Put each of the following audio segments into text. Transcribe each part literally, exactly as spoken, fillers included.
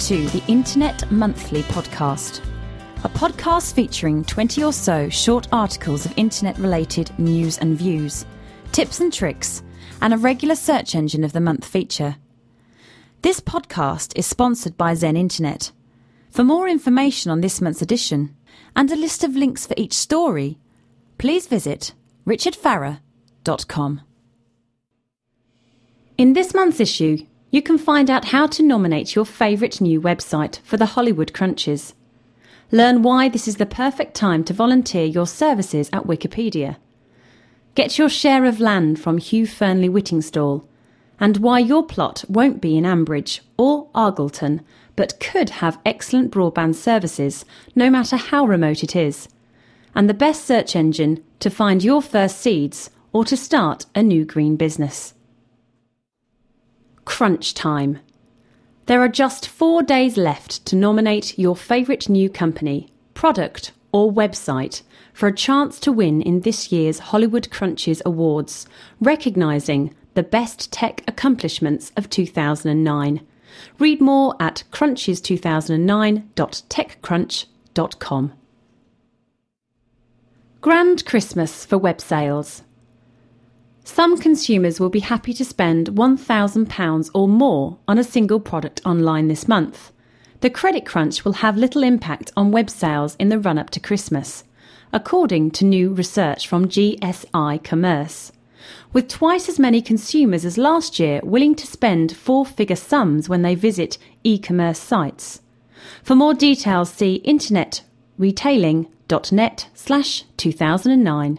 to the Internet Monthly podcast, a podcast featuring twenty or so short articles of internet-related news and views, tips and tricks, and a regular search engine of the month feature. This podcast is sponsored by Zen Internet. For more information on this month's edition and a list of links for each story, please visit richard farrer dot com. In this month's issue, you can find out how to nominate your favourite new website for the Hollywood Crunches. Learn why this is the perfect time to volunteer your services at Wikipedia. Get your share of land from Hugh Fernley Whittingstall, and why your plot won't be in Ambridge or Argleton, but could have excellent broadband services no matter how remote it is, and the best search engine to find your first seeds or to start a new green business. Crunch time. There are just four days left to nominate your favourite new company, product or website for a chance to win in this year's Hollywood Crunches Awards, recognising the best tech accomplishments of two thousand nine. Read more at crunches two thousand nine dot tech crunch dot com. Grand Christmas for web sales. Some consumers will be happy to spend one thousand pounds or more on a single product online this month. The credit crunch will have little impact on web sales in the run-up to Christmas, according to new research from G S I Commerce. With twice as many consumers as last year willing to spend four-figure sums when they visit e-commerce sites. For more details, see internetretailing.net slash 2009.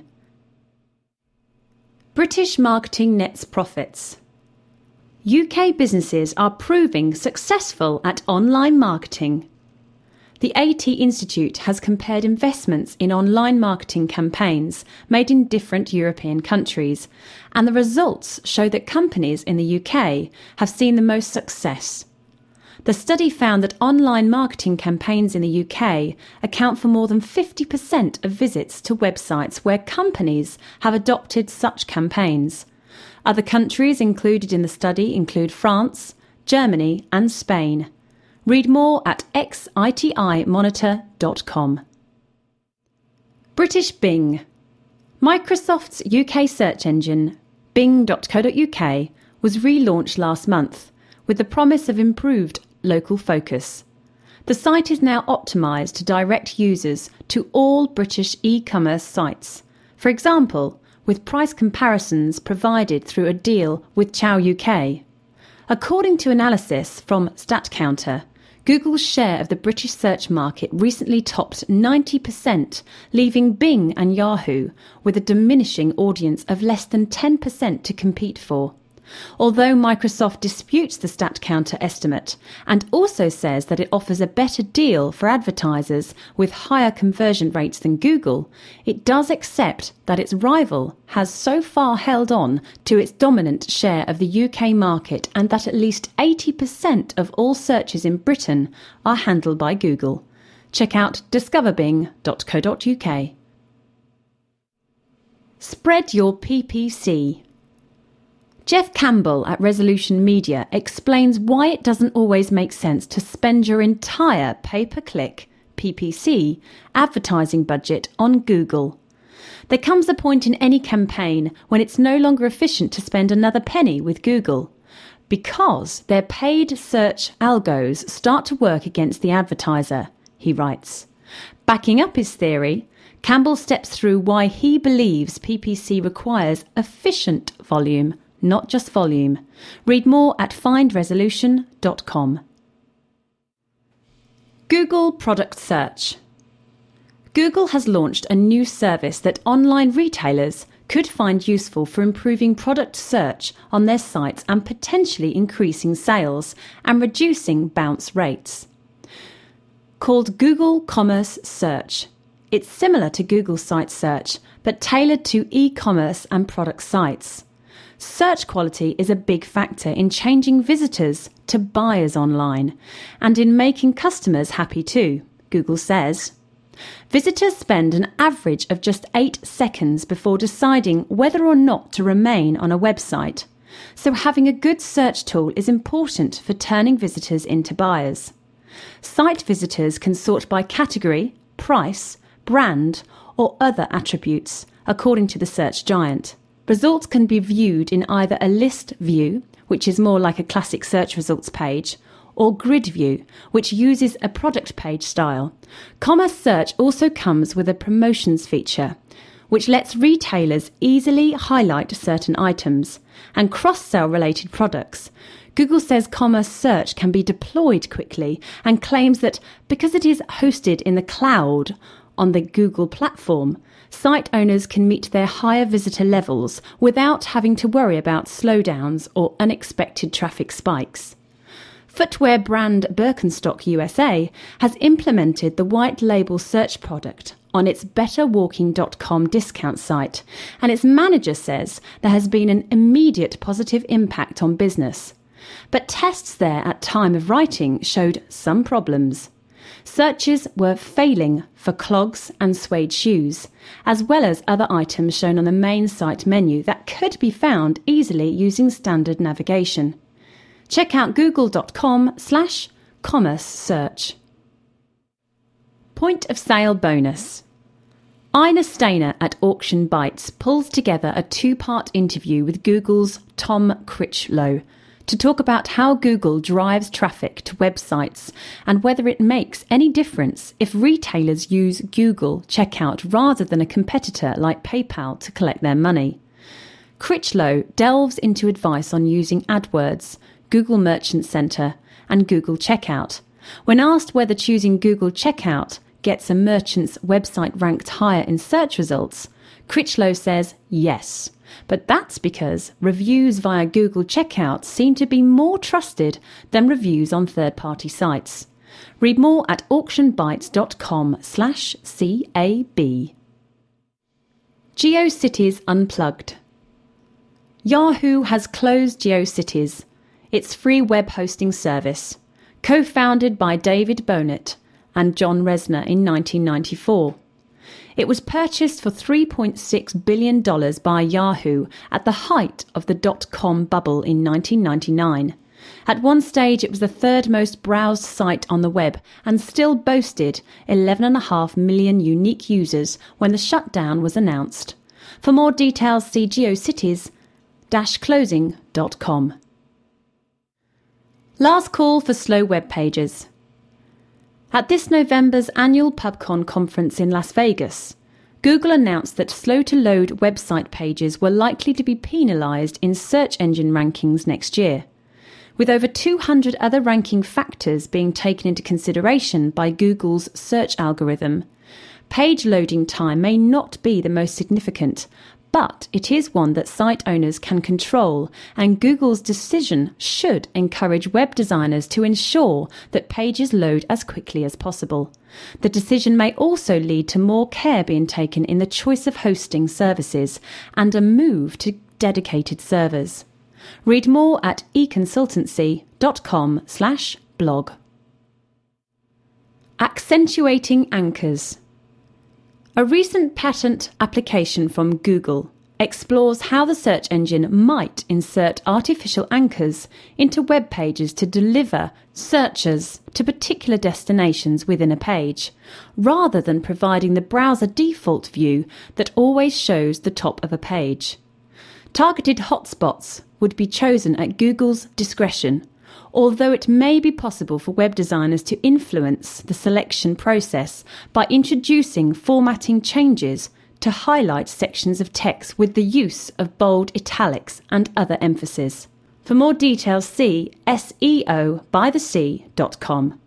British marketing nets profits. U K businesses are proving successful at online marketing. The A T Institute has compared investments in online marketing campaigns made in different European countries, and the results show that companies in the U K have seen the most success. The study found that online marketing campaigns in the U K account for more than fifty percent of visits to websites where companies have adopted such campaigns. Other countries included in the study include France, Germany and Spain. Read more at x I T I monitor dot com. British Bing. Microsoft's U K search engine, bing dot co dot U K, was relaunched last month with the promise of improved local focus. The site is now optimised to direct users to all British e-commerce sites, for example, with price comparisons provided through a deal with Chow U K. According to analysis from StatCounter, Google's share of the British search market recently topped ninety percent, leaving Bing and Yahoo with a diminishing audience of less than ten percent to compete for. Although Microsoft disputes the StatCounter estimate and also says that it offers a better deal for advertisers with higher conversion rates than Google, it does accept that its rival has so far held on to its dominant share of the U K market and that at least eighty percent of all searches in Britain are handled by Google. Check out discover bing dot co dot U K. Spread your P P C. Jeff Campbell at Resolution Media explains why it doesn't always make sense to spend your entire pay-per-click P P C advertising budget on Google. There comes a point in any campaign when it's no longer efficient to spend another penny with Google, because their paid search algos start to work against the advertiser, he writes. Backing up his theory, Campbell steps through why he believes P P C requires efficient volume, not just volume. Read more at find resolution dot com. Google Product Search. Google has launched a new service that online retailers could find useful for improving product search on their sites and potentially increasing sales and reducing bounce rates. Called Google Commerce Search. It's similar to Google Site Search, but tailored to e-commerce and product sites. Search quality is a big factor in changing visitors to buyers online and in making customers happy too, Google says. Visitors spend an average of just eight seconds before deciding whether or not to remain on a website, so having a good search tool is important for turning visitors into buyers. Site visitors can sort by category, price, brand, or other attributes, according to the search giant. Results can be viewed in either a list view, which is more like a classic search results page, or grid view, which uses a product page style. Commerce Search also comes with a promotions feature, which lets retailers easily highlight certain items and cross-sell related products. Google says Commerce Search can be deployed quickly and claims that because it is hosted in the cloud on the Google platform, site owners can meet their higher visitor levels without having to worry about slowdowns or unexpected traffic spikes. Footwear brand Birkenstock U S A has implemented the white label search product on its better walking dot com discount site, and its manager says there has been an immediate positive impact on business. But tests there at time of writing showed some problems. Searches were failing for clogs and suede shoes, as well as other items shown on the main site menu that could be found easily using standard navigation. Check out google.com slash commerce search. Point of sale bonus. Ina Stainer at Auction Bytes pulls together a two-part interview with Google's Tom Critchlow to talk about how Google drives traffic to websites and whether it makes any difference if retailers use Google Checkout rather than a competitor like PayPal to collect their money. Critchlow delves into advice on using AdWords, Google Merchant Center, and Google Checkout. When asked whether choosing Google Checkout gets a merchant's website ranked higher in search results, Critchlow says yes, but that's because reviews via Google Checkout seem to be more trusted than reviews on third-party sites. Read more at auctionbytes.com slash CAB. GeoCities Unplugged. Yahoo has closed GeoCities, its free web hosting service, co-founded by David Bonnet and John Resner in nineteen ninety-four. It was purchased for three point six billion dollars by Yahoo at the height of the dot-com bubble in nineteen ninety-nine. At one stage, it was the third most browsed site on the web and still boasted eleven point five million unique users when the shutdown was announced. For more details, see geocities dash closing dot com. Last call for slow web pages. At this November's annual PubCon conference in Las Vegas, Google announced that slow-to-load website pages were likely to be penalised in search engine rankings next year. With over two hundred other ranking factors being taken into consideration by Google's search algorithm, page loading time may not be the most significant, but it is one that site owners can control, and Google's decision should encourage web designers to ensure that pages load as quickly as possible. The decision may also lead to more care being taken in the choice of hosting services and a move to dedicated servers. Read more at econsultancy.com slash blog. Accentuating anchors. A recent patent application from Google explores how the search engine might insert artificial anchors into web pages to deliver searches to particular destinations within a page, rather than providing the browser default view that always shows the top of a page. Targeted hotspots would be chosen at Google's discretion, although it may be possible for web designers to influence the selection process by introducing formatting changes to highlight sections of text with the use of bold italics and other emphasis. For more details, see S E O by the sea dot com.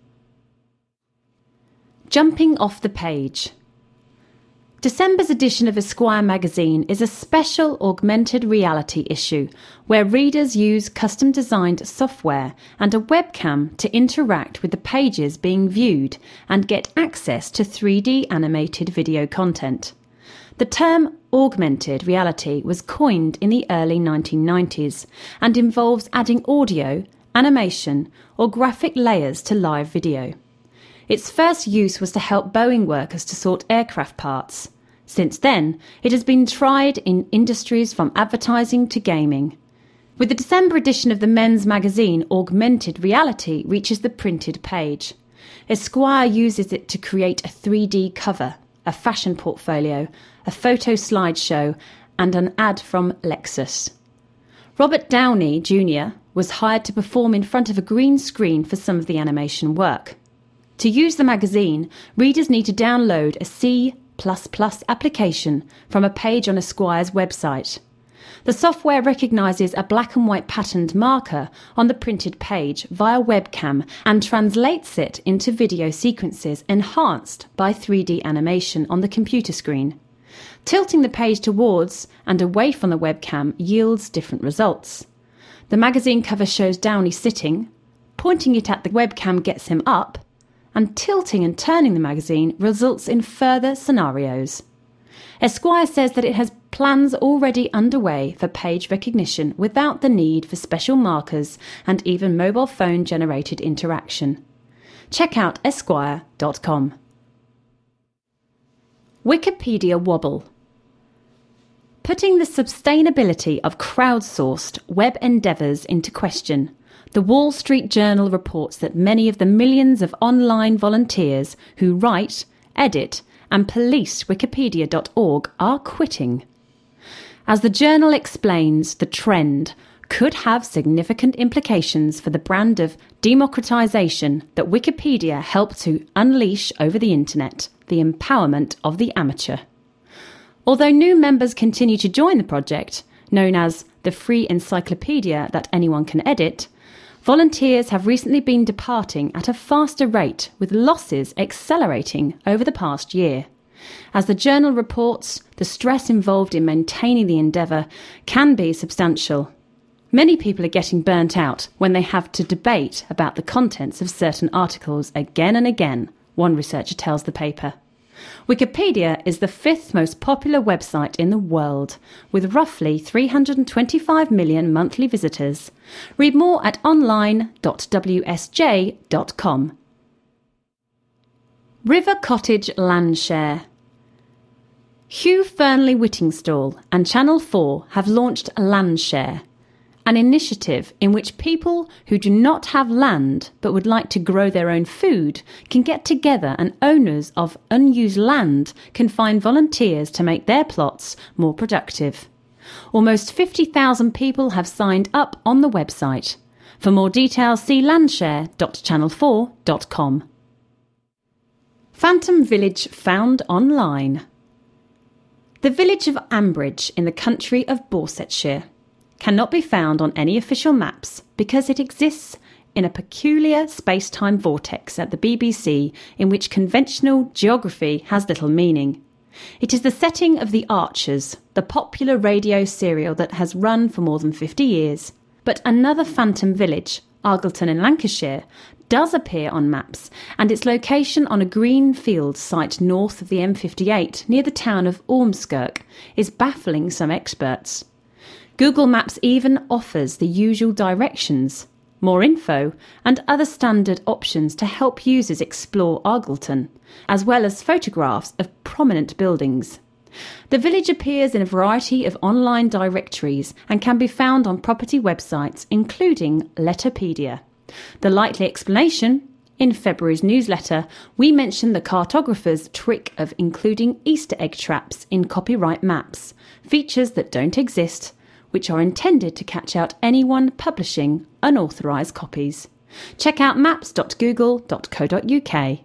Jumping off the page. December's edition of Esquire magazine is a special augmented reality issue where readers use custom-designed software and a webcam to interact with the pages being viewed and get access to three D animated video content. The term augmented reality was coined in the early nineteen nineties and involves adding audio, animation, or graphic layers to live video. Its first use was to help Boeing workers to sort aircraft parts. Since then, it has been tried in industries from advertising to gaming. With the December edition of the men's magazine, augmented reality reaches the printed page. Esquire uses it to create a three D cover, a fashion portfolio, a photo slideshow, and an ad from Lexus. Robert Downey Junior was hired to perform in front of a green screen for some of the animation work. To use the magazine, readers need to download a C plus plus application from a page on Esquire's website. The software recognises a black and white patterned marker on the printed page via webcam and translates it into video sequences enhanced by three D animation on the computer screen. Tilting the page towards and away from the webcam yields different results. The magazine cover shows Downey sitting, pointing it at the webcam gets him up, and tilting and turning the magazine results in further scenarios. Esquire says that it has plans already underway for page recognition without the need for special markers and even mobile phone generated interaction. Check out esquire dot com. Wikipedia wobble. Putting the sustainability of crowdsourced web endeavours into question, the Wall Street Journal reports that many of the millions of online volunteers who write, edit, and police wikipedia dot org are quitting. As the journal explains, the trend could have significant implications for the brand of democratisation that Wikipedia helped to unleash over the internet, the empowerment of the amateur. Although new members continue to join the project, known as the Free Encyclopedia that anyone can edit, volunteers have recently been departing at a faster rate, with losses accelerating over the past year. As the journal reports, the stress involved in maintaining the endeavour can be substantial. Many people are getting burnt out when they have to debate about the contents of certain articles again and again, one researcher tells the paper. Wikipedia is the fifth most popular website in the world, with roughly three hundred twenty-five million monthly visitors. Read more at online dot w s j dot com. River Cottage Land Share. Hugh Fearnley Whittingstall and Channel four have launched Landshare, an initiative in which people who do not have land but would like to grow their own food can get together, and owners of unused land can find volunteers to make their plots more productive. Almost fifty thousand people have signed up on the website. For more details, see landshare dot channel four dot com. Phantom Village found online. The village of Ambridge in the country of Dorsetshire cannot be found on any official maps because it exists in a peculiar space-time vortex at the B B C in which conventional geography has little meaning. It is the setting of The Archers, the popular radio serial that has run for more than fifty years. But another phantom village, Argleton in Lancashire, does appear on maps, and its location on a green field site north of the M fifty-eight near the town of Ormskirk is baffling some experts. Google Maps even offers the usual directions, more info, and other standard options to help users explore Argleton, as well as photographs of prominent buildings. The village appears in a variety of online directories and can be found on property websites, including Letterpedia. The likely explanation? In February's newsletter, we mentioned the cartographer's trick of including Easter egg traps in copyright maps, features that don't exist, which are intended to catch out anyone publishing unauthorised copies. Check out maps dot google dot co dot u k.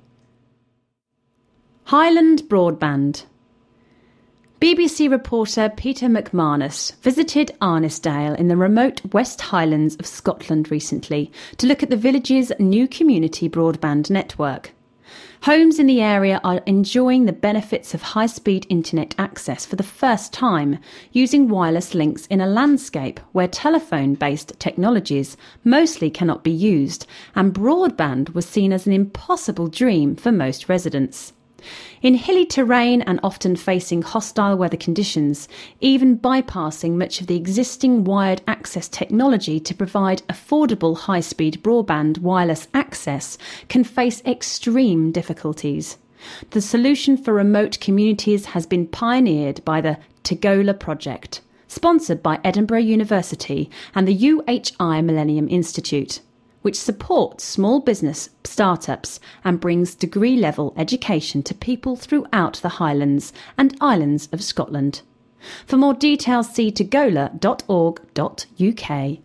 Highland Broadband. B B C reporter Peter McManus visited Arnisdale in the remote West Highlands of Scotland recently to look at the village's new community broadband network. Homes in the area are enjoying the benefits of high-speed internet access for the first time, using wireless links in a landscape where telephone-based technologies mostly cannot be used, and broadband was seen as an impossible dream for most residents. In hilly terrain and often facing hostile weather conditions, even bypassing much of the existing wired access technology to provide affordable high-speed broadband wireless access can face extreme difficulties. The solution for remote communities has been pioneered by the Tegola project, sponsored by Edinburgh University and the U H I Millennium Institute. which supports small business startups and brings degree-level education to people throughout the Highlands and Islands of Scotland. For more details, see togola dot org dot U K.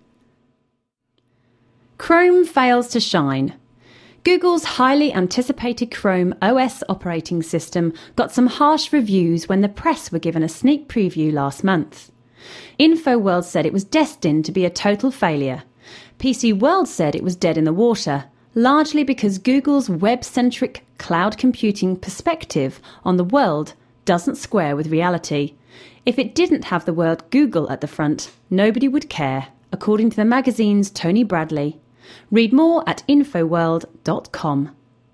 Chrome fails to shine. Google's highly anticipated Chrome O S operating system got some harsh reviews when the press were given a sneak preview last month. InfoWorld said it was destined to be a total failure. P C World said it was dead in the water, largely because Google's web-centric cloud computing perspective on the world doesn't square with reality. If it didn't have the word Google at the front, nobody would care, according to the magazine's Tony Bradley. Read more at infoworld dot com.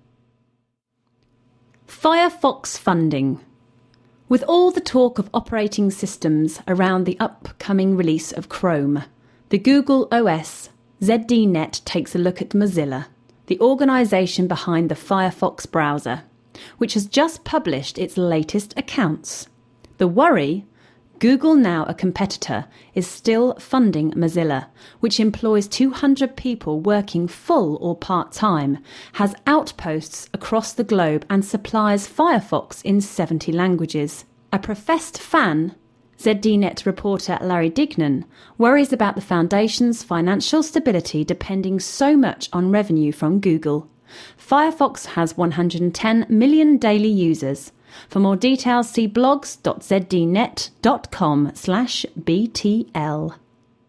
Firefox funding. With all the talk of operating systems around the upcoming release of Chrome, the Google O S Z D Net takes a look at Mozilla, the organisation behind the Firefox browser, which has just published its latest accounts. The worry? Google, now a competitor, is still funding Mozilla, which employs two hundred people working full or part-time, has outposts across the globe and supplies Firefox in seventy languages. A professed fan, Z D Net reporter Larry Dignan, worries about the foundation's financial stability depending so much on revenue from Google. Firefox has one hundred ten million daily users. For more details, see blogs dot z d net dot com slash B T L.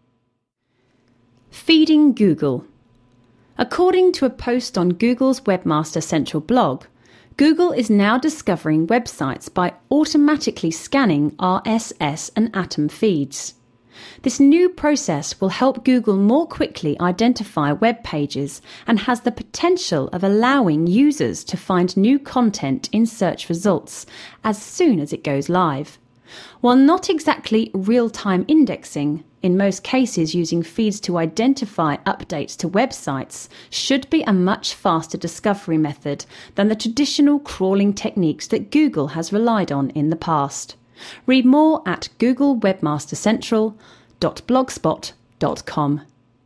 Feeding Google. According to a post on Google's Webmaster Central blog, Google is now discovering websites by automatically scanning R S S and Atom feeds. This new process will help Google more quickly identify web pages and has the potential of allowing users to find new content in search results as soon as it goes live. While not exactly real-time indexing, in most cases using feeds to identify updates to websites should be a much faster discovery method than the traditional crawling techniques that Google has relied on in the past. Read more at google webmaster central dot blogspot dot com.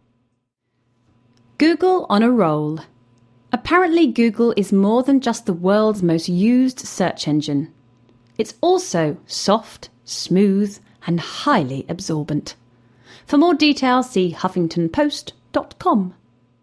Google on a roll. Apparently Google is more than just the world's most used search engine. It's also soft, smooth, and highly absorbent. For more details, see huffington post dot com.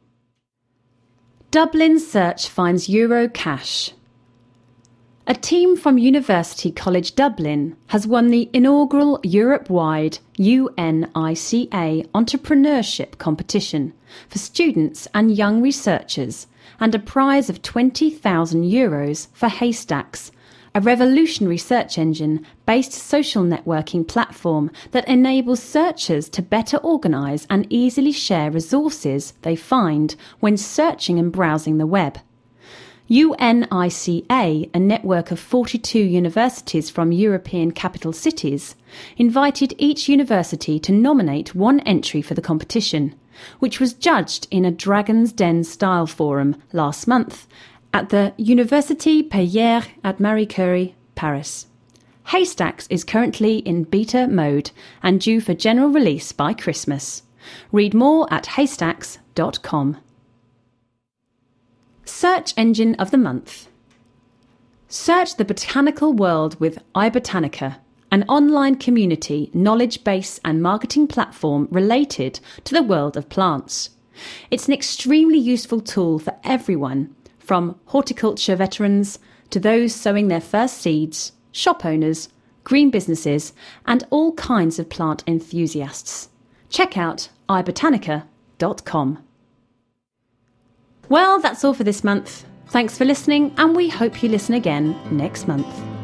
Dublin Search finds Eurocash. A team from University College Dublin has won the inaugural Europe-wide U N I C A entrepreneurship competition for students and young researchers, and a prize of twenty thousand euros for Haystacks, a revolutionary search engine-based social networking platform that enables searchers to better organise and easily share resources they find when searching and browsing the web. U N I C A, a network of forty-two universities from European capital cities, invited each university to nominate one entry for the competition, which was judged in a Dragon's Den style forum last month at the Université Pierre at Marie Curie, Paris. Haystacks is currently in beta mode and due for general release by Christmas. Read more at haystacks dot com. Search Engine of the Month. Search the botanical world with iBotanica, an online community, knowledge base and marketing platform related to the world of plants. It's an extremely useful tool for everyone, from horticulture veterans to those sowing their first seeds, shop owners, green businesses, and all kinds of plant enthusiasts. Check out i botanica dot com. Well, that's all for this month. Thanks for listening, and we hope you listen again next month.